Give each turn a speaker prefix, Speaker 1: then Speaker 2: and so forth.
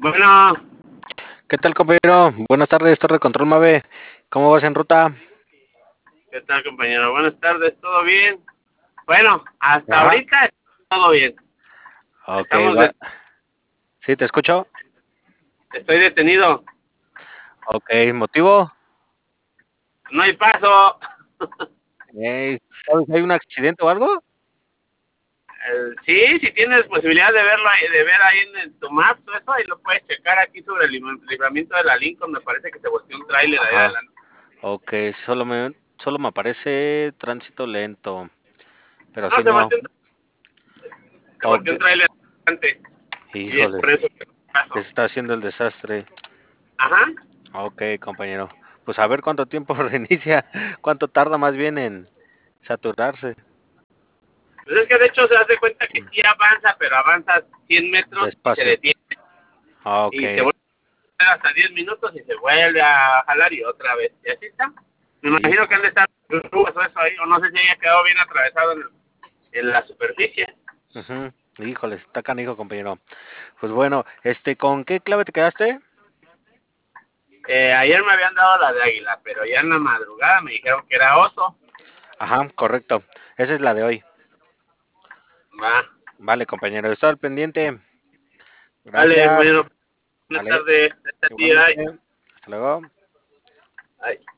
Speaker 1: Bueno,
Speaker 2: ¿Qué tal, compañero? Buenas tardes, Torre Control Mave. ¿Cómo vas en ruta?
Speaker 1: ¿qué tal, compañero? Buenas tardes, ¿todo bien? Bueno, hasta
Speaker 2: Ajá.
Speaker 1: ahorita todo bien.
Speaker 2: Ok,
Speaker 1: Estamos
Speaker 2: va.
Speaker 1: de-
Speaker 2: ¿Sí te escucho?
Speaker 1: Estoy detenido,
Speaker 2: Ok, ¿motivo?
Speaker 1: no hay paso.
Speaker 2: ¿Sabes si hay un accidente o algo?
Speaker 1: Sí, si tienes posibilidad de verlo ahí, de ver ahí en tu Maps o eso, ahí lo puedes checar aquí sobre el libramiento de la Lincoln. Me parece que se volteó un tráiler ahí
Speaker 2: Ajá.
Speaker 1: adelante.
Speaker 2: Ok, solo me aparece tránsito lento, pero
Speaker 1: No,
Speaker 2: si no.
Speaker 1: se
Speaker 2: Ok,
Speaker 1: volteó un tráiler adelante y es
Speaker 2: híjole,
Speaker 1: por eso que no hay
Speaker 2: se
Speaker 1: paso.
Speaker 2: está haciendo el desastre.
Speaker 1: Ajá.
Speaker 2: Ok, compañero. Pues a ver cuánto tiempo reinicia, cuánto tarda más bien en saturarse.
Speaker 1: Pues es que de hecho se hace cuenta que sí avanza, pero avanza 100 metros y se
Speaker 2: Despacio.
Speaker 1: detiene.
Speaker 2: Ok,
Speaker 1: Y se vuelve hasta 10 minutos y se vuelve a jalar y otra vez. Y así está. Me imagino que han de estar grúas o eso ahí, o no sé si haya quedado bien atravesado en la superficie.
Speaker 2: ujú. Híjole, está canijo, compañero. Pues bueno, ¿con qué clave te quedaste?
Speaker 1: Ayer me habían dado la de águila, pero ya en la madrugada me dijeron que era oso.
Speaker 2: Ajá, correcto. Esa es la de hoy.
Speaker 1: Va.
Speaker 2: Vale, compañero, estoy al pendiente.
Speaker 1: Vale,
Speaker 2: Gracias.
Speaker 1: bueno, buenas
Speaker 2: Vale,
Speaker 1: tardes. Este día.
Speaker 2: igualmente. Hasta luego.
Speaker 1: Ay.